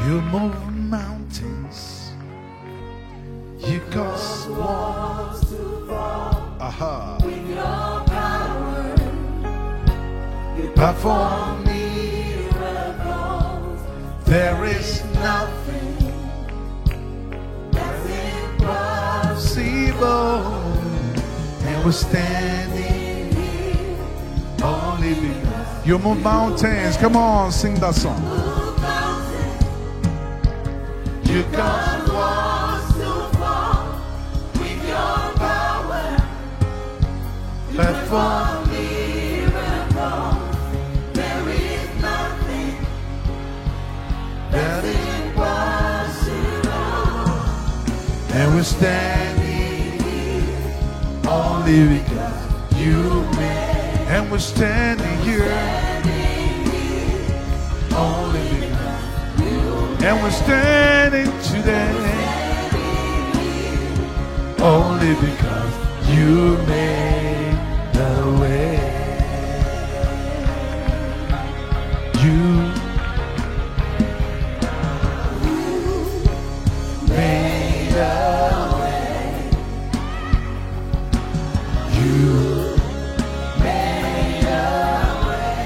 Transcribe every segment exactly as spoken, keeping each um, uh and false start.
You move mountains. You cause walls to fall. Aha. With your power, you Perform miracles. There is nothing That's impossible. and we're standing here. only because you move mountains. Come on, sing that song. Move mountains. You got Cause walls to fall. With your power, you perform. perform miracles. There is nothing That is, impossible. and we're standing only because you made. And we're standing here only because. And we're standing today only because you made the way. You made a way. You made a way.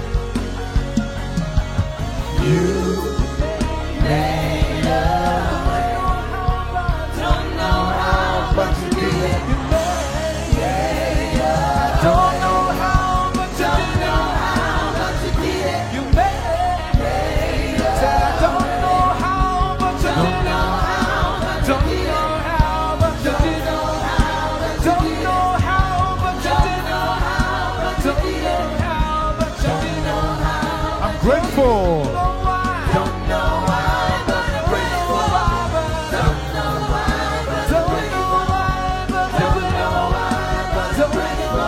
You made a way. Don't know how, but you did it. Don't know how, but you Don't did know how, but you did it. it. You made it. Said I don't know how, but you Don't did know it. how, but you Don't did it. know how, but you Don't did it. know how, but you Don't did it. know how, but you Don't did it. know how, but you Don't did know it. how, but you Don't did know it. how, I'm grateful. don't know why, but I'm grateful. Don't know why, but I'm grateful. Don't know why, but I'm grateful.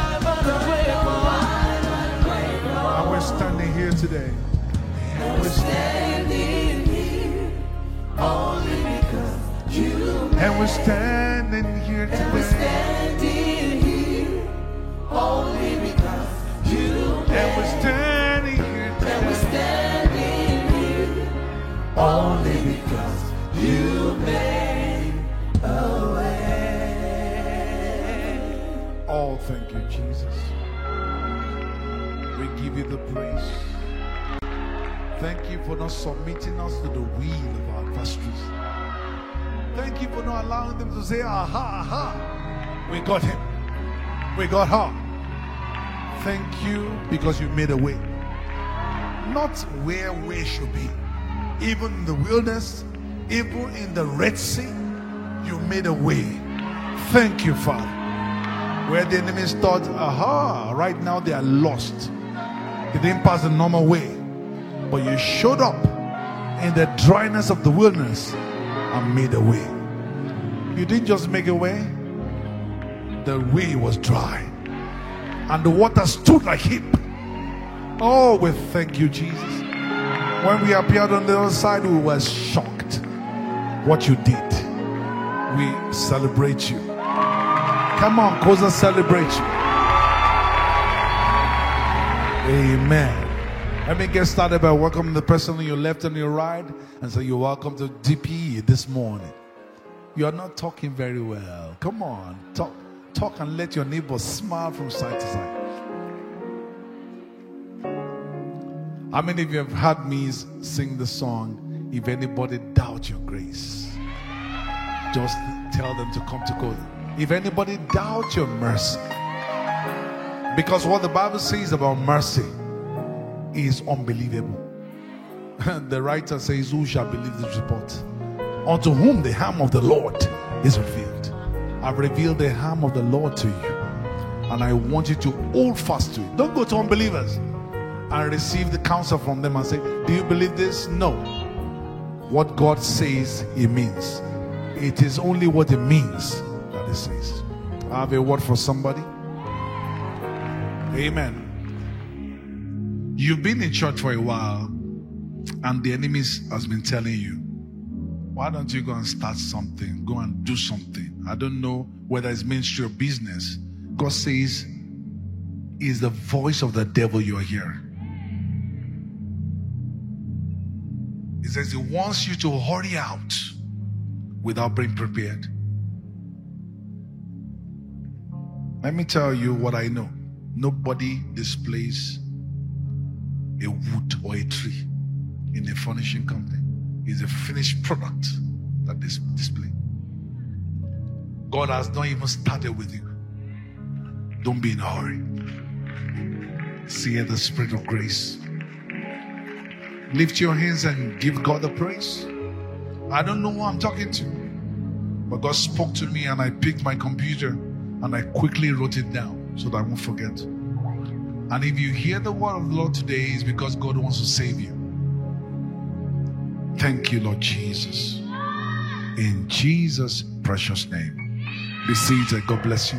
And we're standing here today. And we're Standing here only because you And we're standing here And we're today. standing here only because you And we're standing here And we're today. standing here only because you made a way. Oh, thank you, Jesus. We give you the praise. Thank you for not submitting us to the will of our adversaries. Thank you for not allowing them to say, aha, aha. We got him. We got her. Thank you because you made a way. Not where we should be. Even in the wilderness, even in the Red Sea, you made a way. Thank you, Father. Where the enemies thought, aha, right now they are lost. They didn't pass the normal way. But you showed up in the dryness of the wilderness and made a way. You didn't just make a way, the way was dry. And the water stood like heap. Oh, we thank you, Jesus. When we appeared on the other side, we were shocked what you did. We celebrate you. Come on, Kosa, celebrate you. Amen. Let me get started by welcoming the person on your left and your right and say you're welcome to D P E this morning. You are not talking very well. Come on, talk, talk and let your neighbor smile from side to side. How many of you have heard me sing the song, If Anybody Doubt Your Grace? Just tell them to come to God. If anybody doubt your mercy, because what the Bible says about mercy is unbelievable. The writer says, who shall believe this report? Unto whom the arm of the Lord is revealed. I've revealed the arm of the Lord to you, and I want you to hold fast to it. Don't go to unbelievers and receive the counsel from them and say, do you believe this? No. What God says, it means. It is only what it means that it says. I have a word for somebody. Amen. You've been in church for a while, and the enemy has been telling you, why don't you go and start something? Go and do something. I don't know whether it's ministry or business. God says, it's the voice of the devil you are hearing. He says he wants you to hurry out without being prepared. Let me tell you what I know. Nobody displays a wood or a tree in a furnishing company. It's a finished product that they display. God has not even started with you. Don't be in a hurry. See the Spirit of grace. Lift your hands and give God the praise. I don't know who I'm talking to, but God spoke to me and I picked my computer and I quickly wrote it down so that I won't forget. And if you hear the word of the Lord today, it's because God wants to save you. Thank you, Lord Jesus. In Jesus' precious name. Be seated. God bless you.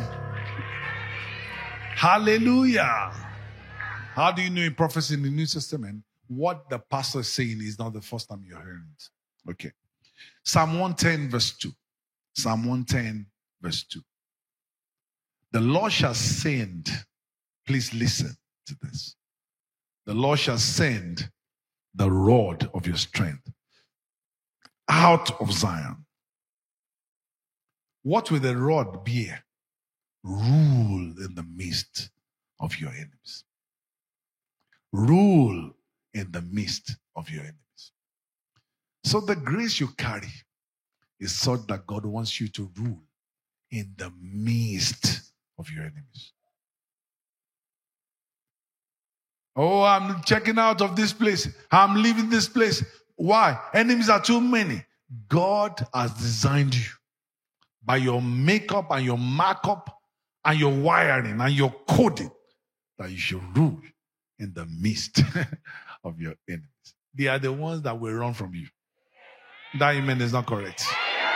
Hallelujah. How do you know in prophecy in the New Testament? What the pastor is saying is not the first time you're hearing it. Okay. Psalm one ten verse two. Psalm one ten verse two. The Lord shall send. Please listen to this. The Lord shall send the rod of your strength out of Zion. What will the rod bear? Rule in the midst of your enemies. Rule in the midst of your enemies. So the grace you carry is such that God wants you to rule in the midst of your enemies. Oh, I'm checking out of this place. I'm leaving this place. Why? Enemies are too many. God has designed you by your makeup and your markup and your wiring and your coding that you should rule in the midst of your enemies. They are the ones that will run from you. That amen is not correct.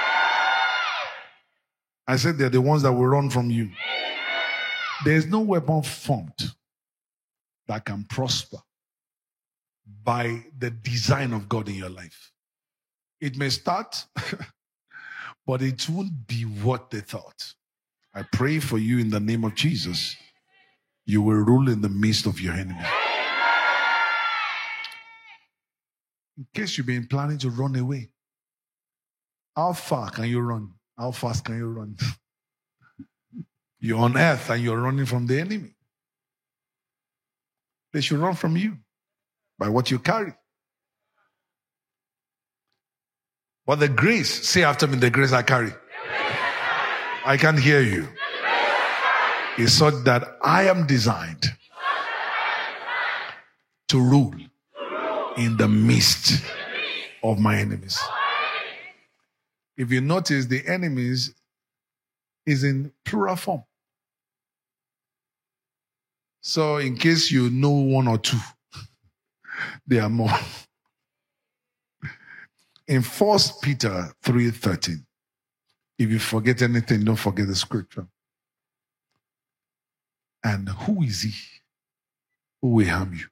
I said they're the ones that will run from you. There is no weapon formed that can prosper by the design of God in your life. It may start, but it won't be what they thought. I pray for you in the name of Jesus. You will rule in the midst of your enemy. In case you've been planning to run away, how far can you run? How fast can you run? You're on earth and you're running from the enemy. They should run from you by what you carry. But the grace, say after me, the grace I carry. I can't hear you. It's such that I am designed to rule in the midst of my enemies. If you notice, the enemies is in plural form. So in case you know one or two, there are more. In First Peter three thirteen, if you forget anything, don't forget the scripture. And who is he who will harm you?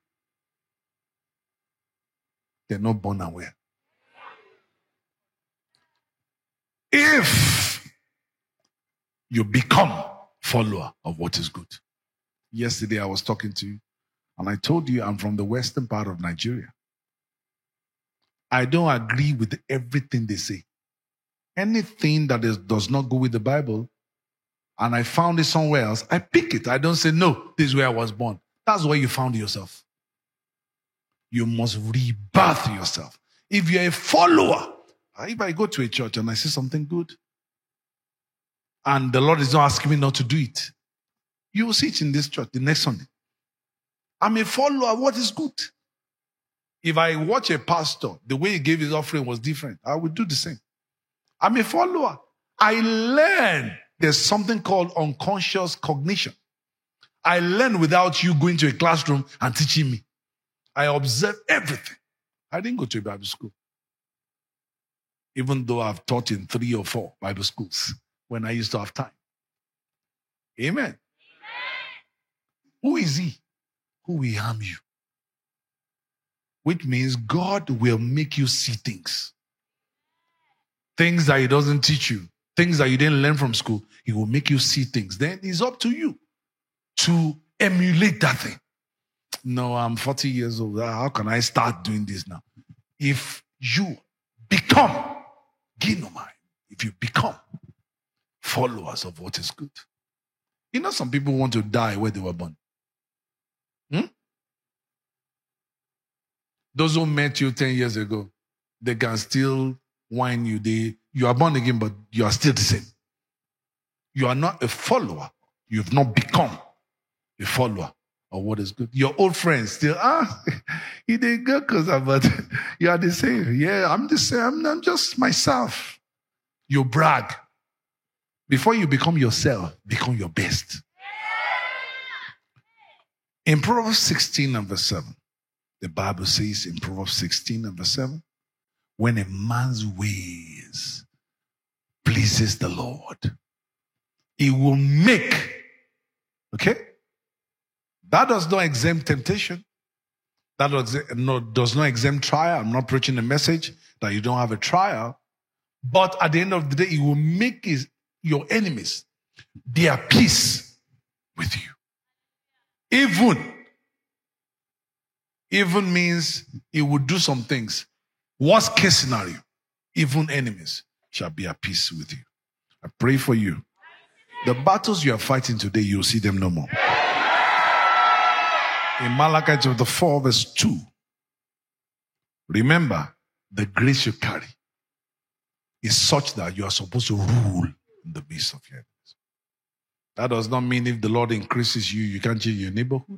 They're not born aware. If you become follower of what is good. Yesterday I was talking to you and I told you I'm from the western part of Nigeria. I don't agree with everything they say. Anything that is, does not go with the Bible and I found it somewhere else, I pick it. I don't say, no, this is where I was born. That's where you found yourself. You must rebirth yourself. If you're a follower, if I go to a church and I see something good and the Lord is not asking me not to do it, you will see it in this church the next Sunday. I'm a follower of what is good. If I watch a pastor, the way he gave his offering was different, I would do the same. I'm a follower. I learn there's something called unconscious cognition. I learn without you going to a classroom and teaching me. I observe everything. I didn't go to a Bible school. Even though I've taught in three or four Bible schools when I used to have time. Amen. Amen. Who is he who will harm you? Which means God will make you see things. Things that he doesn't teach you. Things that you didn't learn from school. He will make you see things. Then it's up to you to emulate that thing. No, I'm forty years old. How can I start doing this now? If you become ginomai, if you become followers of what is good. You know, some people want to die where they were born. Hmm? Those who met you ten years ago, they can still whine you. They, you are born again, but you are still the same. You are not a follower. You've not become a follower of what is good. Your old friends still, ah, he didn't go because but you are the same. Yeah, I'm the same. I'm, I'm just myself. You brag. Before you become yourself, become your best. In Proverbs sixteen and verse seven, the Bible says in Proverbs sixteen and verse seven, when a man's ways pleases the Lord, he will make, okay? That does not exempt temptation. That does not, does not exempt trial. I'm not preaching a message that you don't have a trial. But at the end of the day, he will make his, your enemies be at peace with you. Even, even means he will do some things. Worst case scenario, even enemies shall be at peace with you. I pray for you. The battles you are fighting today, you'll see them no more. In Malachi chapter four, verse two, remember, the grace you carry is such that you are supposed to rule in the midst of your enemies. That does not mean if the Lord increases you, you can't change your neighborhood.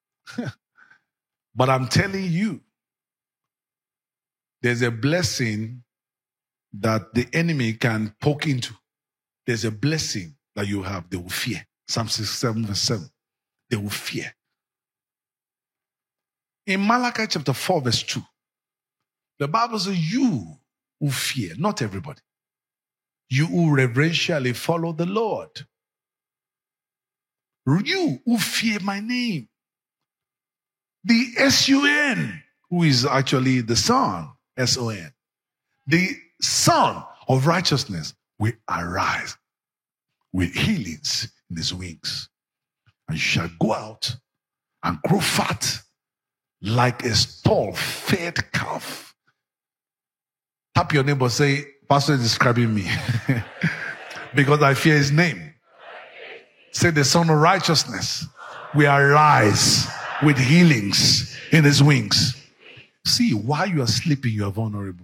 But I'm telling you, there's a blessing that the enemy can poke into. There's a blessing that you have. They will fear. Psalm sixty-seven, verse seven. They will fear. In Malachi chapter four, verse two, the Bible says, you who fear, not everybody, you who reverentially follow the Lord, you who fear my name, the S U N, who is actually the Son, S O N, the Son of righteousness will arise with healings in his wings, and you shall go out and grow fat like a stall-fed calf. Tap your neighbor, say, Pastor is describing me because I fear his name. Say, the Son of righteousness will arise with healings in his wings. See, while you are sleeping, you are vulnerable.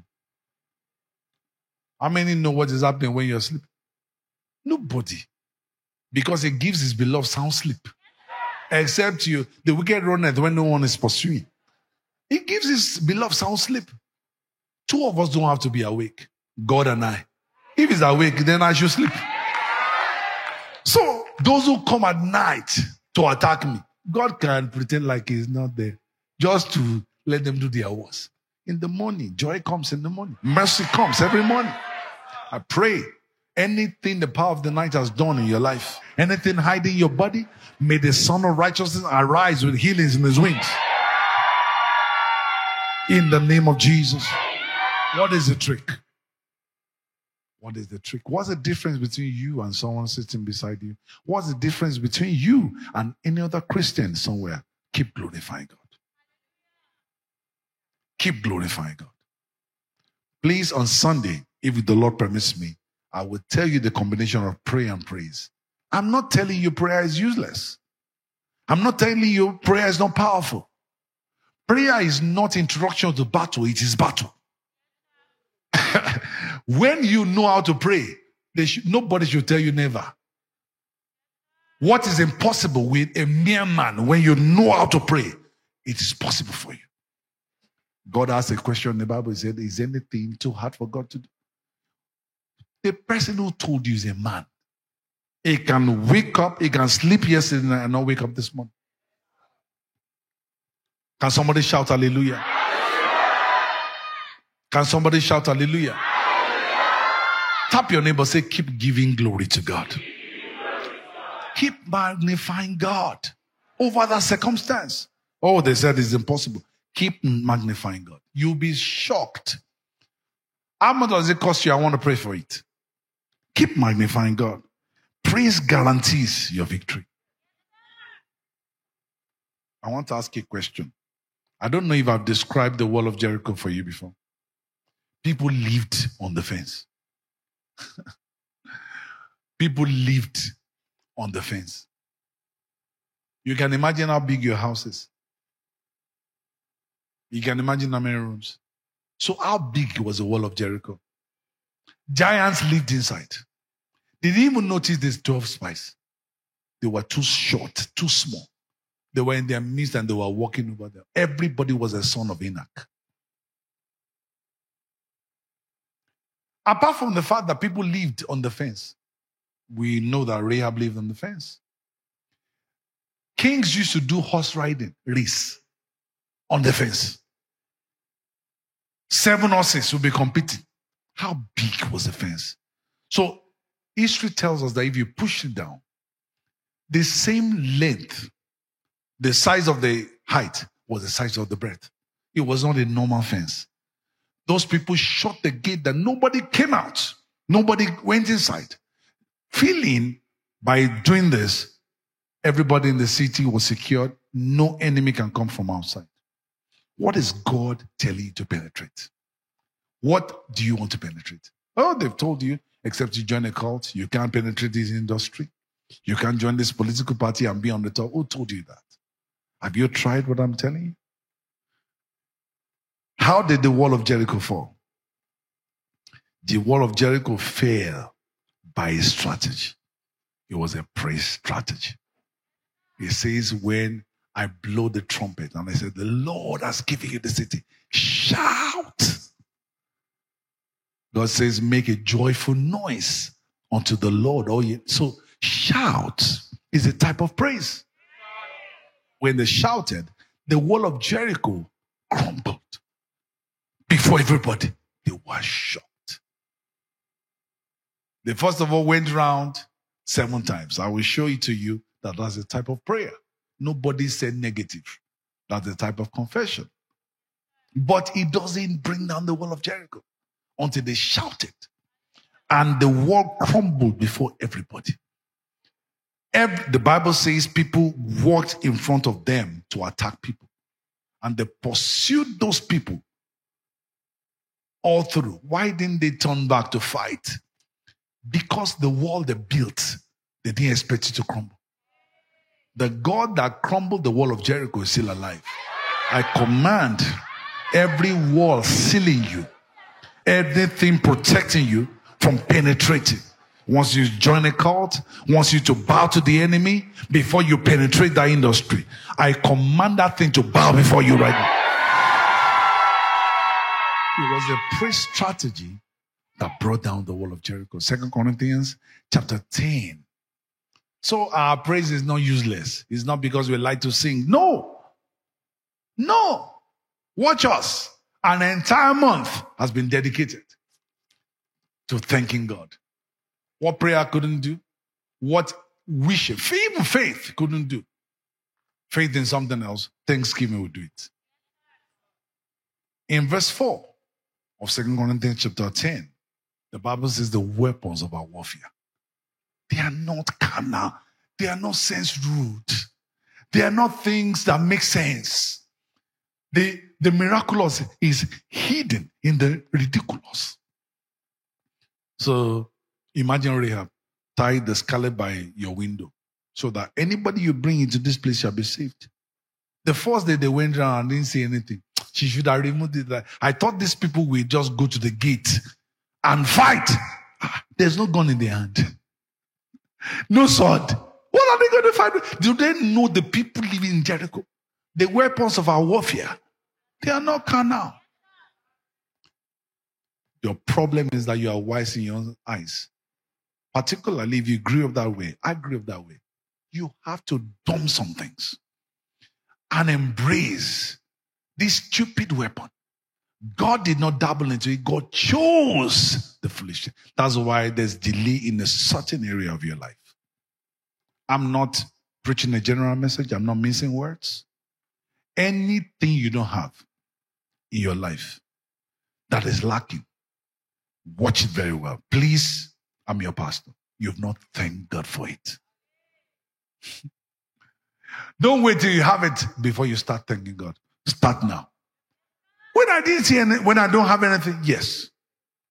How many know what is happening when you are sleeping? Nobody. Because he gives his beloved sound sleep. Except you, the wicked runneth when no one is pursuing. He gives his beloved sound sleep. Two of us don't have to be awake. God and I. If he's awake, then I should sleep. So, those who come at night to attack me, God can pretend like he's not there. Just to let them do their worst. In the morning, joy comes in the morning. Mercy comes every morning. I pray anything the power of the night has done in your life, anything hiding your body, may the Son of righteousness arise with healings in his wings. In the name of Jesus. What is the trick? What is the trick? What's the difference between you and someone sitting beside you? What's the difference between you and any other Christian somewhere? Keep glorifying God. Keep glorifying God. Please, on Sunday, if the Lord permits me, I will tell you the combination of prayer and praise. I'm not telling you prayer is useless. I'm not telling you prayer is not powerful. Prayer is not introduction to battle, it is battle. When you know how to pray, should, nobody should tell you never. What is impossible with a mere man, when you know how to pray, it is possible for you. God asked a question in the Bible. He said, is anything too hard for God to do? The person who told you is a man. He can wake up, he can sleep yesterday night and not wake up this morning. Can somebody shout hallelujah? Can somebody shout hallelujah? Tap your neighbor, say, keep giving glory to God. Keep magnifying God over that circumstance. Oh, they said it's impossible. Keep magnifying God. You'll be shocked. How much does it cost you? I want to pray for it. Keep magnifying God. Praise guarantees your victory. I want to ask you a question. I don't know if I've described the wall of Jericho for you before. People lived on the fence. People lived on the fence. You can imagine how big your house is. You can imagine how many rooms. So how big was the wall of Jericho? Giants lived inside. They didn't even notice these twelve spies. They were too short, too small. They were in their midst and they were walking over there. Everybody was a son of Enoch. Apart from the fact that people lived on the fence, we know that Rahab lived on the fence. Kings used to do horse riding, race, on the fence. Seven horses would be competing. How big was the fence? So, history tells us that if you push it down, the same length, the size of the height was the size of the breadth. It was not a normal fence. Those people shut the gate that nobody came out. Nobody went inside. Feeling by doing this, everybody in the city was secured. No enemy can come from outside. What is God telling you to penetrate? What do you want to penetrate? Oh, they've told you, except you join a cult, you can't penetrate this industry. You can't join this political party and be on the top. Who told you that? Have you tried what I'm telling you? How did the wall of Jericho fall? The wall of Jericho fell by a strategy. It was a praise strategy. It says, when I blow the trumpet, and I said, the Lord has given you the city, shout. God says, make a joyful noise unto the Lord. Oh, yeah. So shout is a type of praise. When they shouted, the wall of Jericho crumbled before everybody. They were shocked. They first of all went round seven times. I will show it to you that that's a type of prayer. Nobody said negative. That's the type of confession. But it doesn't bring down the wall of Jericho until they shouted. And the wall crumbled before everybody. Every, the Bible says people walked in front of them to attack people. And they pursued those people all through. Why didn't they turn back to fight? Because the wall they built, they didn't expect it to crumble. The God that crumbled the wall of Jericho is still alive. I command every wall sealing you, everything protecting you from penetrating. Once you join a cult, wants you to bow to the enemy before you penetrate that industry. I command that thing to bow before you right now. It was a praise strategy that brought down the wall of Jericho. Second Corinthians chapter ten. So our praise is not useless. It's not because we like to sing. No. No. Watch us. An entire month has been dedicated to thanking God. What prayer couldn't do? What wish, even faith couldn't do. Faith in something else, thanksgiving will do it. In verse four of Second Corinthians chapter ten, the Bible says the weapons of our warfare, they are not carnal. They are not sense-ruled. They are not things that make sense. The, the miraculous is hidden in the ridiculous. So imagine Rahab tied the scarlet by your window so that anybody you bring into this place shall be saved. The first day they went around and didn't say anything. She should have removed it. I thought these people will just go to the gate and fight. There's no gun in their hand. No sword. What are they going to fight? Do they know the people living in Jericho? The weapons of our warfare, they are not carnal. Your problem is that you are wise in your own eyes. Particularly if you grew up that way. I grew up that way. You have to dump some things and embrace this stupid weapon. God did not dabble into it. God chose the foolish. That's why there's delay in a certain area of your life. I'm not preaching a general message. I'm not missing words. Anything you don't have in your life that is lacking, watch it very well. Please, I'm your pastor. You've not thanked God for it. Don't wait till you have it before you start thanking God. Start now. When I didn't see any, when I don't have anything, yes.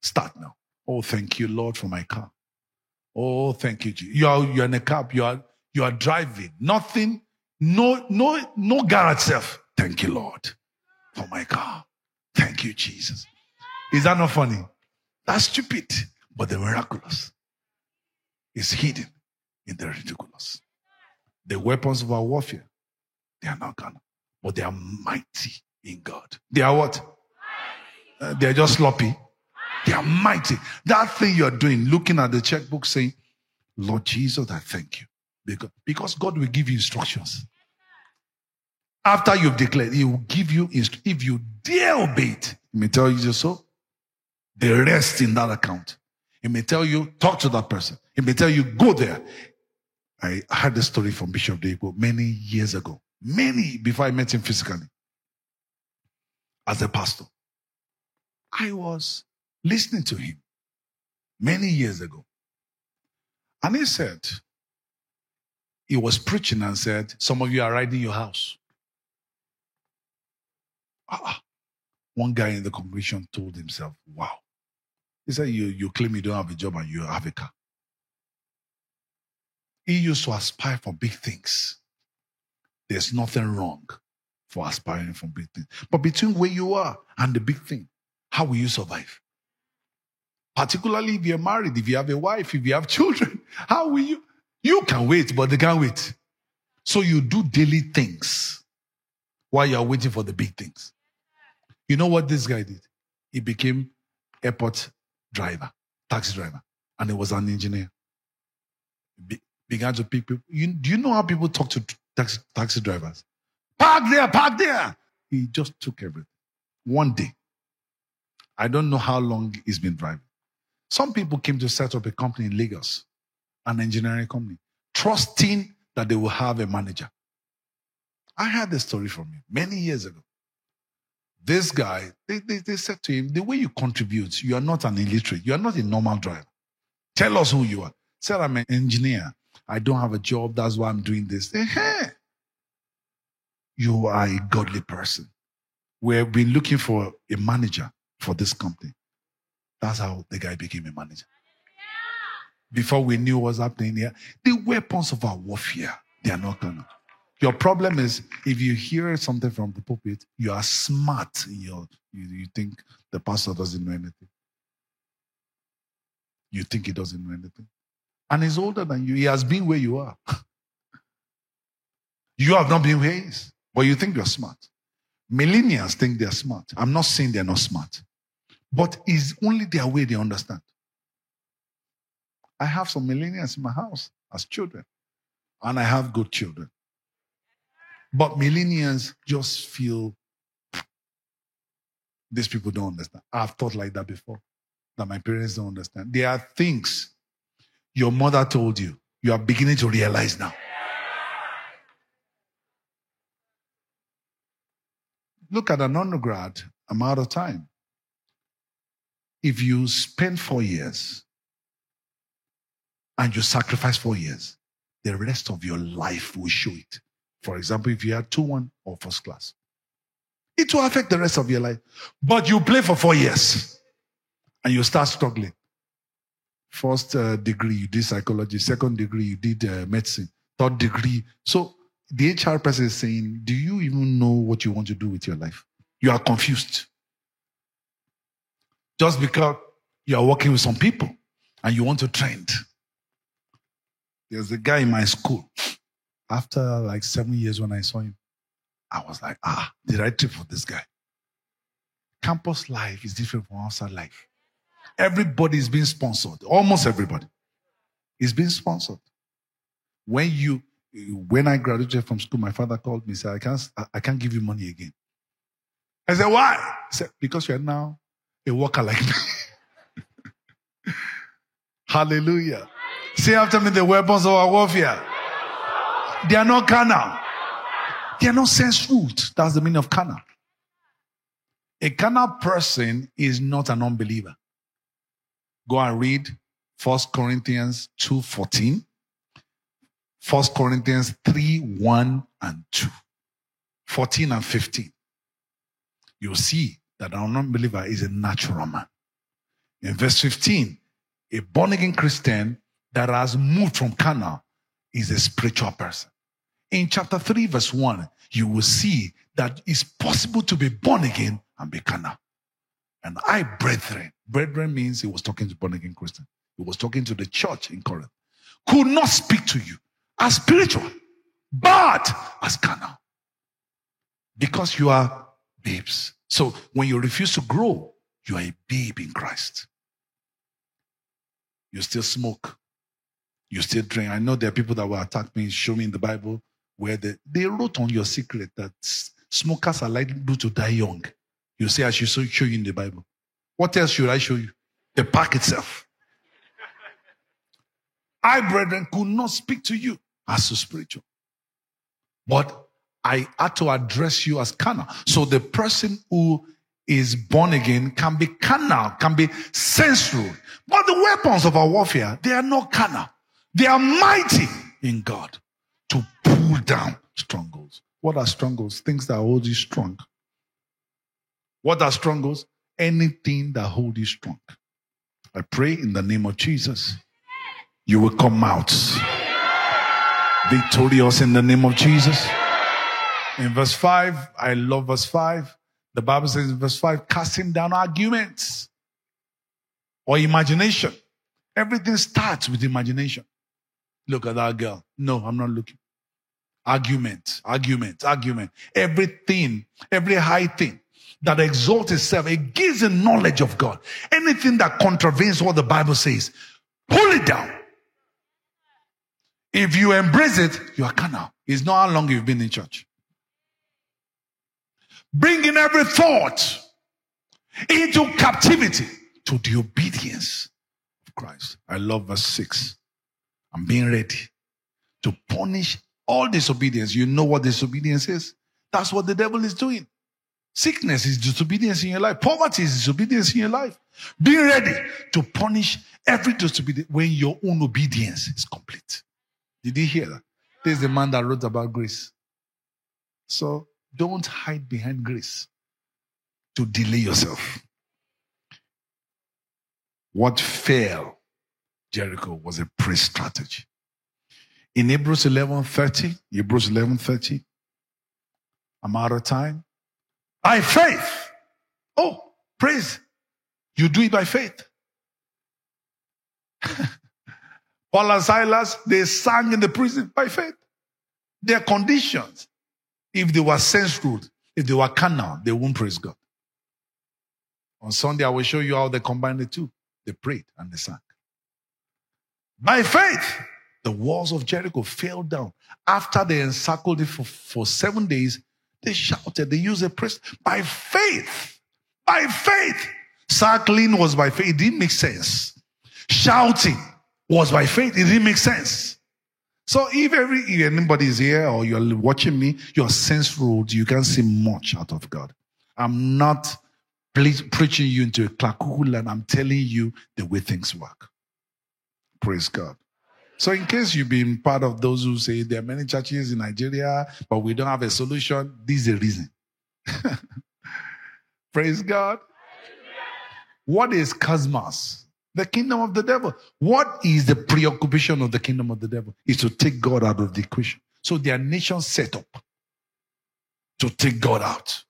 Start now. Oh, thank you, Lord, for my car. Oh, thank you, Jesus. You are, you're in a cab. You are, you are driving. Nothing, no, no, no garage self. Thank you, Lord, for my car. Thank you, Jesus. Is that not funny? That's stupid. But the miraculous is hidden in the ridiculous. The weapons of our warfare, they are not carnal, but they are mighty in God. They are what? Uh, they are just sloppy. They are mighty. That thing you're doing, looking at the checkbook saying, Lord Jesus, I thank you. Because, because God will give you instructions. After you've declared, He will give you instructions. If you dare obey it, He may tell you so. The rest in that account. He may tell you, talk to that person. He may tell you, go there. I heard the story from Bishop Debo many years ago. Many, before I met him physically. As a pastor. I was listening to him many years ago. And he said, he was preaching and said, some of you are riding your house. Ah, one guy in the congregation told himself, wow. He said, you, you claim you don't have a job and you have a car. He used to aspire for big things. There's nothing wrong for aspiring for big things. But between where you are and the big thing, how will you survive? Particularly if you're married, if you have a wife, if you have children, how will you? You can wait, but they can't wait. So you do daily things while you're waiting for the big things. You know what this guy did? He became airport driver, taxi driver, and he was an engineer. Be- began to pick people. You, do you know how people talk to taxi, taxi drivers? Park there, park there. He just took everything. One day. I don't know how long he's been driving. Some people came to set up a company in Lagos, an engineering company, trusting that they will have a manager. I heard this story from him many years ago. This guy, they, they, they said to him, the way you contribute, you are not an illiterate. You are not a normal driver. Tell us who you are. Said, I'm an engineer. I don't have a job. That's why I'm doing this. Hey, you are a godly person. We've been looking for a manager for this company. That's how the guy became a manager. Before we knew what was happening here, the weapons of our warfare, they are not gonna. Your problem is, if you hear something from the pulpit, you are smart in your, you, you think the pastor doesn't know anything. You think he doesn't know anything. And he's older than you. He has been where you are. You have not been where he is, but you think you're smart. Millennials think they're smart. I'm not saying they're not smart, but it's only their way they understand. I have some millennials in my house as children, and I have good children. But millennials just feel these people don't understand. I've thought like that before, that my parents don't understand. There are things your mother told you, you are beginning to realize now. Look at an undergrad, I'm out of time. If you spend four years and you sacrifice four years, the rest of your life will show it. For example, if you had two one or first class, it will affect the rest of your life. But you play for four years and you start struggling. First uh, degree, you did psychology. Second degree, you did uh, medicine. Third degree. So the H R person is saying, do you even know what you want to do with your life? You are confused. Just because you are working with some people and you want to trend. There's a guy in my school. After like seven years when I saw him, I was like, ah, did I trip for this guy? Campus life is different from outside life. Everybody is being sponsored. Almost everybody is being sponsored. When you, when I graduated from school, my father called me and said, I can't, I can't give you money again. I said, why? He said, because you are now a worker like me. Hallelujah. Say after me, the weapons of our warfare. They are not carnal. They are not sense food. That's the meaning of carnal. A carnal person is not an unbeliever. Go and read First Corinthians two fourteen. First Corinthians three one and two. fourteen and fifteen. You'll see that an unbeliever is a natural man. In verse fifteen, a born-again Christian that has moved from carnal is a spiritual person. In chapter three, verse one, you will see that it's possible to be born again and be carnal. And I, brethren, brethren means he was talking to born-again Christian. He was talking to the church in Corinth. Could not speak to you as spiritual, but as carnal. Because you are babes. So when you refuse to grow, you are a babe in Christ. You still smoke. You still drink. I know there are people that will attack me, show me in the Bible where they, they wrote on your secret that smokers are likely to die young. You say, I should show you in the Bible. What else should I show you? The pack itself. I, brethren, could not speak to you as so spiritual. But I had to address you as carnal. So the person who is born again can be carnal, can be sensual. But the weapons of our warfare, they are not carnal. They are mighty in God to pull down strongholds. What are strongholds? Things that hold you strong. What are strongholds? Anything that holds you strong. I pray in the name of Jesus, you will come out victorious in the name of Jesus. In verse five, I love verse five. The Bible says in verse five, casting down arguments or imagination. Everything starts with imagination. Look at that girl. No, I'm not looking. Argument, argument, argument. Everything, every high thing that exalts itself, it gives the knowledge of God. Anything that contravenes what the Bible says, pull it down. If you embrace it, you are carnal. It's not how long you've been in church. Bringing every thought into captivity to the obedience of Christ. I love verse six. I'm being ready to punish all disobedience. You know what disobedience is? That's what the devil is doing. Sickness is disobedience in your life. Poverty is disobedience in your life. Being ready to punish every disobedience when your own obedience is complete. Did you hear that? There's the man that wrote about grace. So don't hide behind grace to delay yourself. What failed Jericho was a praise strategy. In Hebrews eleven thirty, Hebrews eleven thirty, I'm out of time. By faith. Oh, praise. You do it by faith. Paul and Silas, they sang in the prison by faith. Their conditions, if they were sense-ruled, if they were carnal, they won't praise God. On Sunday, I will show you how they combined the two. They prayed and they sang. By faith, the walls of Jericho fell down. After they encircled it for, for seven days, they shouted, they used a praise. By faith, by faith. Circling was by faith. It didn't make sense. Shouting was by faith. It didn't make sense. So if every if anybody is here or you're watching me, your sense ruled, you can't see much out of God. I'm not preaching you into a clackle, and I'm telling you the way things work. Praise God. So in case you've been part of those who say there are many churches in Nigeria, but we don't have a solution, this is the reason. Praise God. What is cosmos? The kingdom of the devil. What is the preoccupation of the kingdom of the devil? Is to take God out of the equation. So there are nations set up to take God out.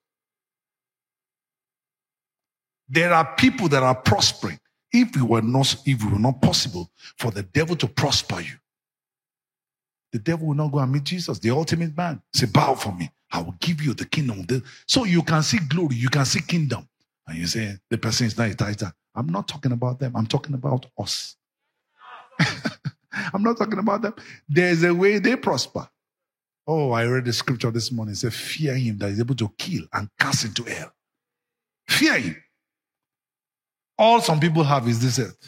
There are people that are prospering. If it were not, if it were not possible for the devil to prosper you, the devil will not go and meet Jesus, the ultimate man. Say, bow for me. I will give you the kingdom of the. So you can see glory, you can see kingdom. And you say, the person is not a tither. I'm not talking about them. I'm talking about us. I'm not talking about them. There's a way they prosper. Oh, I read the scripture this morning. It said, fear him that is able to kill and cast into hell. Fear him. All some people have is this earth.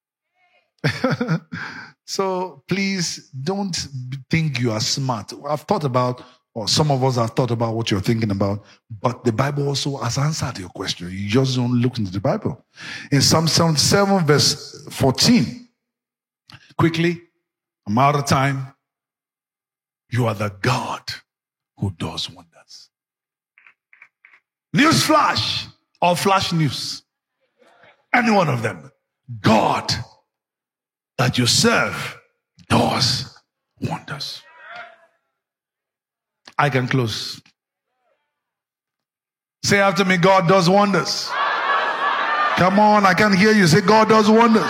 So please don't think you are smart. I've thought about, or some of us have thought about what you're thinking about, but the Bible also has answered your question. You just don't look into the Bible. In Psalm seventy-seven, verse fourteen, quickly, I'm out of time. You are the God who does wonders. News flash or flash news. Any one of them. God that you serve does wonders. I can close. Say after me, God does wonders. Come on, I can hear you. Say, God does wonders.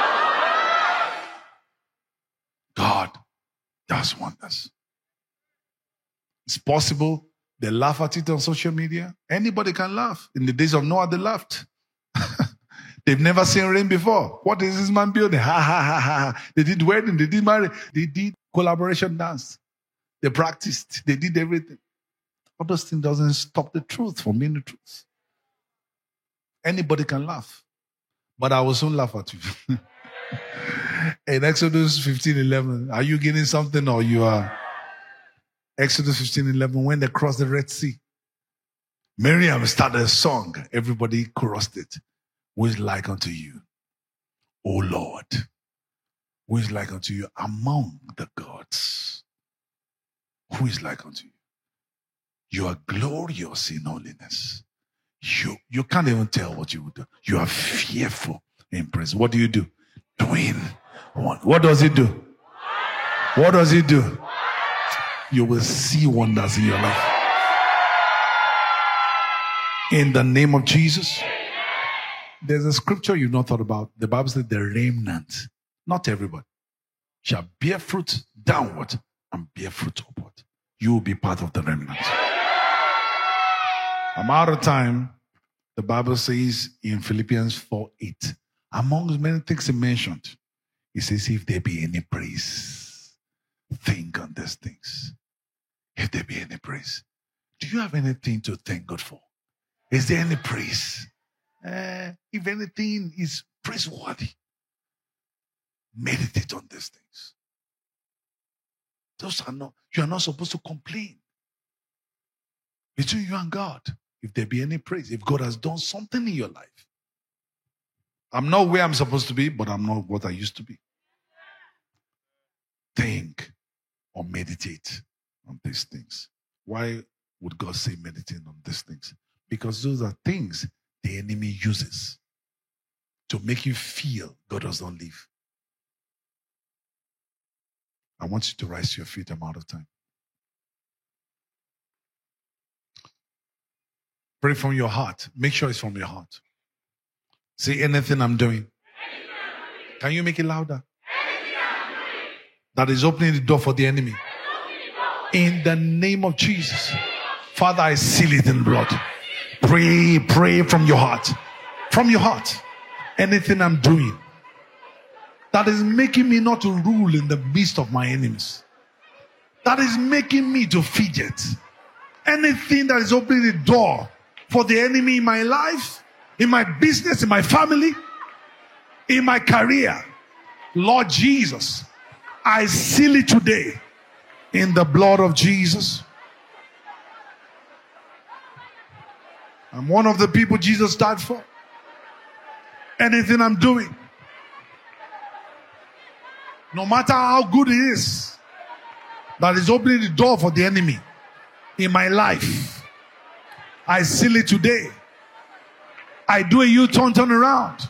God does wonders. It's possible they laugh at it on social media. Anybody can laugh. In the days of Noah, they laughed. They've never seen rain before. What is this man building? Ha, ha, ha, ha. They did wedding. They did marriage. They did collaboration dance. They practiced. They did everything. All those things doesn't stop the truth from being the truth. Anybody can laugh. But I will soon laugh at you. In Exodus fifteen eleven, are you getting something or you are? Exodus fifteen eleven, when they crossed the Red Sea, Miriam started a song. Everybody chorused it. Who is like unto you, O Lord? Who is like unto you among the gods? Who is like unto you? You are glorious in holiness. You, you can't even tell what you would do. You are fearful in praise. What do you do? Doing one. What does it do? What does it do? You will see wonders in your life. In the name of Jesus. There's a scripture you've not thought about. The Bible says the remnant, not everybody, shall bear fruit downward and bear fruit upward. You will be part of the remnant. I'm out of time. The Bible says in Philippians four eight, among many things it mentioned, it says, if there be any praise, think on these things. If there be any praise. Do you have anything to thank God for? Is there any praise? Uh, if anything is praiseworthy, meditate on these things. Those are not, you are not supposed to complain. Between you and God, if there be any praise, if God has done something in your life. I'm not where I'm supposed to be, but I'm not what I used to be. Think or meditate on these things. Why would God say meditate on these things? Because those are things the enemy uses to make you feel God does not live. I want you to rise to your feet. I'm out of time. Pray from your heart. Make sure it's from your heart. Say anything I'm doing. Can you make it louder? That is opening the door for the enemy. In the name of Jesus. Father, I seal it in blood. Pray, pray from your heart. From your heart. Anything I'm doing that is making me not to rule in the midst of my enemies. That is making me to fidget. Anything that is opening the door for the enemy in my life, in my business, in my family, in my career. Lord Jesus, I seal it today in the blood of Jesus. I'm one of the people Jesus died for. Anything I'm doing, no matter how good it is, that is opening the door for the enemy in my life, I seal it today. I do a U-turn, turn around.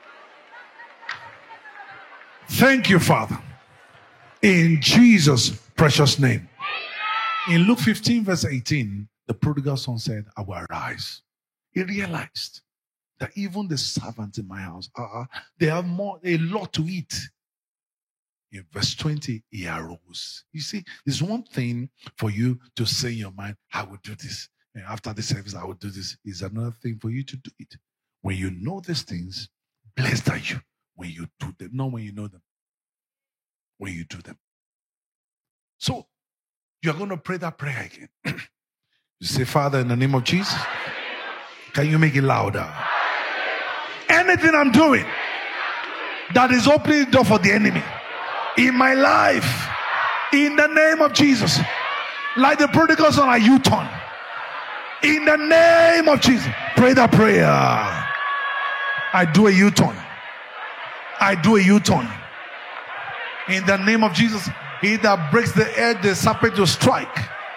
Thank you, Father. In Jesus' precious name. In Luke fifteen, verse eighteen, the prodigal son said, I will arise. He realized that even the servants in my house, uh, they have more, a lot to eat. In verse twenty, he arose. You see, it's one thing for you to say in your mind, I will do this. And after the service, I will do this. It's another thing for you to do it. When you know these things, blessed are you when you do them. Not when you know them. When you do them. So, you're going to pray that prayer again. You say, Father, in the name of Jesus, can you make it louder? Anything I'm doing that is opening the door for the enemy in my life, in the name of Jesus, like the prodigal son, I U-turn. In the name of Jesus, pray that prayer. I do a U-turn. I do a U-turn. In the name of Jesus, he that breaks the edge, the serpent to strike.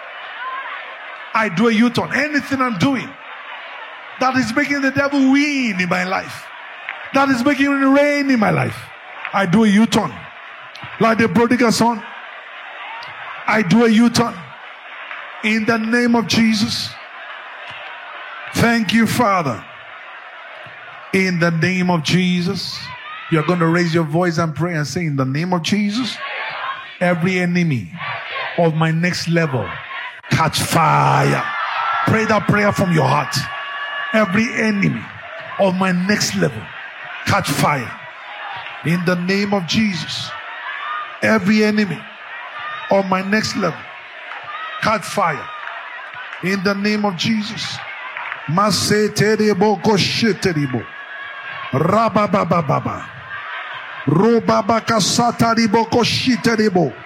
I do a U-turn. Anything I'm doing that is making the devil win in my life, that is making it rain in my life. I do a U-turn. Like the prodigal son. I do a U-turn. In the name of Jesus. Thank you, Father. In the name of Jesus. You're going to raise your voice and pray and say, in the name of Jesus, every enemy of my next level, catch fire. Pray that prayer from your heart. Every enemy of my next level, catch fire. In the name of Jesus. Every enemy of my next level, catch fire. In the name of Jesus. Maseterebo kosheteribo. Rababababa. Robabakasataribo kosheteribo.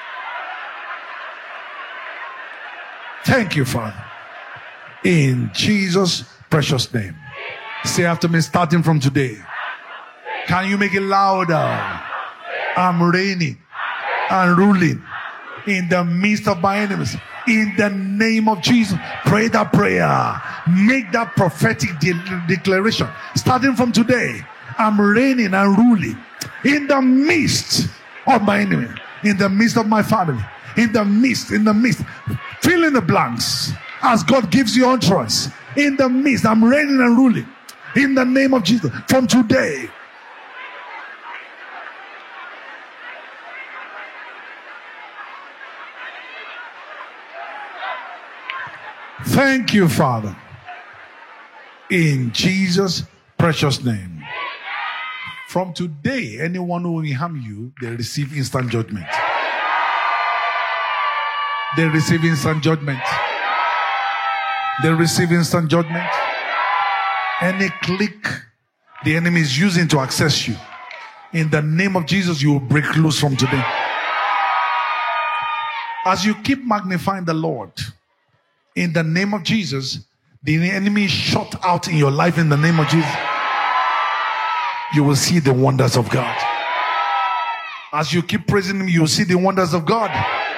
Thank you, Father. In Jesus' precious name. Say after me, starting from today. Can you make it louder? I'm reigning and ruling in the midst of my enemies. In the name of Jesus. Pray that prayer. Make that prophetic de- declaration. Starting from today, I'm reigning and ruling in the midst of my enemy. In the midst of my family. In the midst, in the midst. Fill in the blanks as God gives you utterance. In the midst, I'm reigning and ruling. In the name of Jesus. From today. Thank you, Father. In Jesus' precious name. From today, anyone who will harm you, they receive instant judgment. They receive instant judgment. They receive instant judgment. Any click the enemy is using to access you, in the name of Jesus, you will break loose from today. As you keep magnifying the Lord, in the name of Jesus, the enemy is shut out in your life. In the name of Jesus, you will see the wonders of God. As you keep praising him, you will see the wonders of God.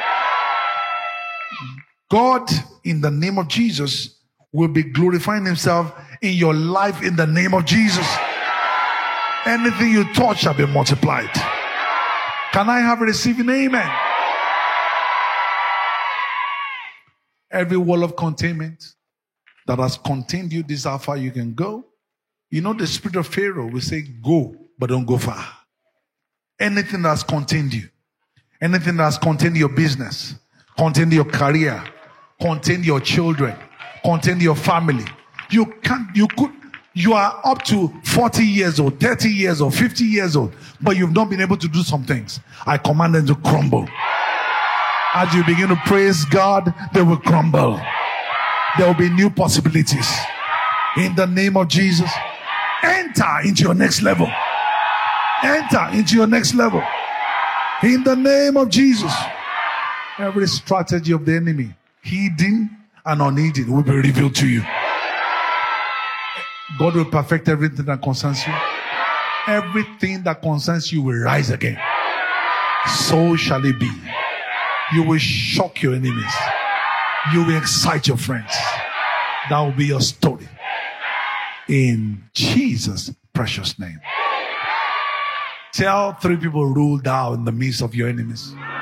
God, in the name of Jesus, will be glorifying himself in your life in the name of Jesus. Anything you touch shall be multiplied. Can I have a receiving amen? Every wall of containment that has contained you, this is how far you can go. You know, the spirit of Pharaoh will say, go, but don't go far. Anything that has contained you, anything that has contained your business, contained your career, contained your children, contained your family. You can't, you could, you are up to forty years old, thirty years old, fifty years old, but you've not been able to do some things. I command them to crumble. As you begin to praise God, they will crumble. There will be new possibilities. In the name of Jesus, enter into your next level. Enter into your next level. In the name of Jesus, every strategy of the enemy, hidden and unhidden, will be revealed to you. God will perfect everything that concerns you. Everything that concerns you will rise again. So shall it be. You will shock your enemies. You will excite your friends. That will be your story. In Jesus' precious name. Tell three people, rule thou in the midst of your enemies.